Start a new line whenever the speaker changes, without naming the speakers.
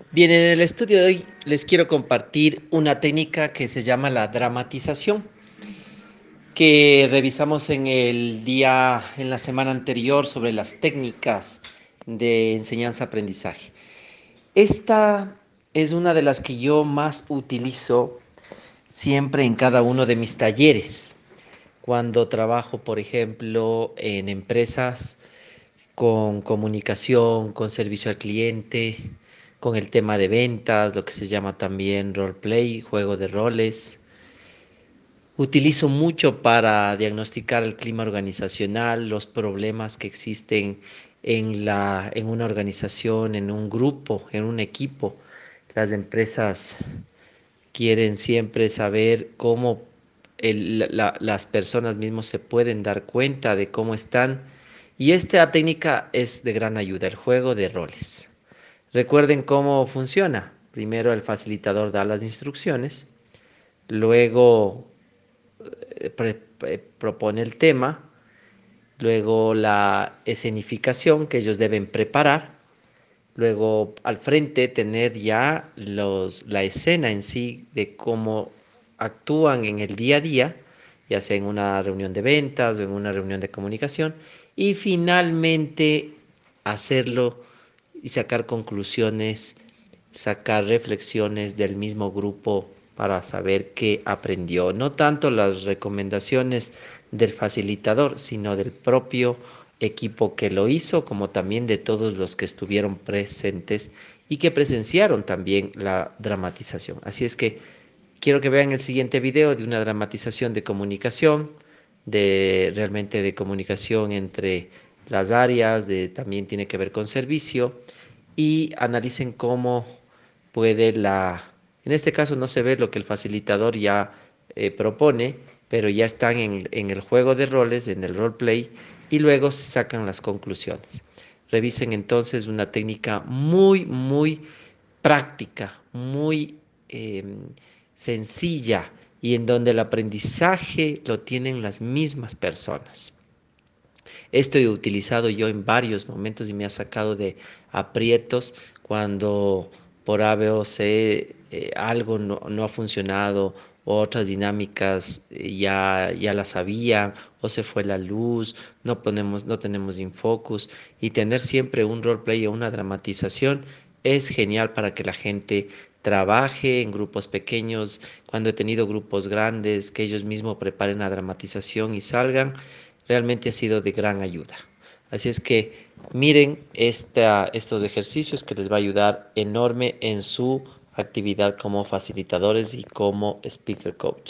Bien, en el estudio de hoy les quiero compartir una técnica que se llama la dramatización, que revisamos en la semana anterior sobre las técnicas de enseñanza-aprendizaje. Esta es una de las que yo más utilizo siempre en cada uno de mis talleres. Cuando trabajo, por ejemplo, en empresas con comunicación, con servicio al cliente, con el tema de ventas, lo que se llama también roleplay, juego de roles. Utilizo mucho para diagnosticar el clima organizacional, los problemas que existen en una organización, en un grupo, en un equipo. Las empresas quieren siempre saber cómo las personas mismos se pueden dar cuenta de cómo están. Y esta técnica es de gran ayuda, el juego de roles. Recuerden cómo funciona. Primero el facilitador da las instrucciones, luego propone el tema, luego la escenificación que ellos deben preparar, luego al frente tener ya la escena en sí de cómo actúan en el día a día, ya sea en una reunión de ventas o en una reunión de comunicación, y finalmente hacerlo y sacar conclusiones, sacar reflexiones del mismo grupo para saber qué aprendió. No tanto las recomendaciones del facilitador, sino del propio equipo que lo hizo, como también de todos los que estuvieron presentes y que presenciaron también la dramatización. Así es que quiero que vean el siguiente video de una dramatización de comunicación, de realmente de comunicación entre las áreas, también tiene que ver con servicio, y analicen cómo puede en este caso no se ve lo que el facilitador ya propone, pero ya están en el juego de roles, en el roleplay, y luego se sacan las conclusiones. Revisen entonces una técnica muy práctica, muy sencilla y en donde el aprendizaje lo tienen las mismas personas. Esto he utilizado yo en varios momentos y me ha sacado de aprietos cuando por A, B o C algo no ha funcionado o otras dinámicas ya las sabía o se fue la luz, no tenemos infocus, y tener siempre un roleplay o una dramatización es genial para que la gente trabaje en grupos pequeños. Cuando he tenido grupos grandes, que ellos mismos preparen la dramatización y salgan, realmente ha sido de gran ayuda. Así es que miren estos ejercicios que les va a ayudar enorme en su actividad como facilitadores y como speaker coach.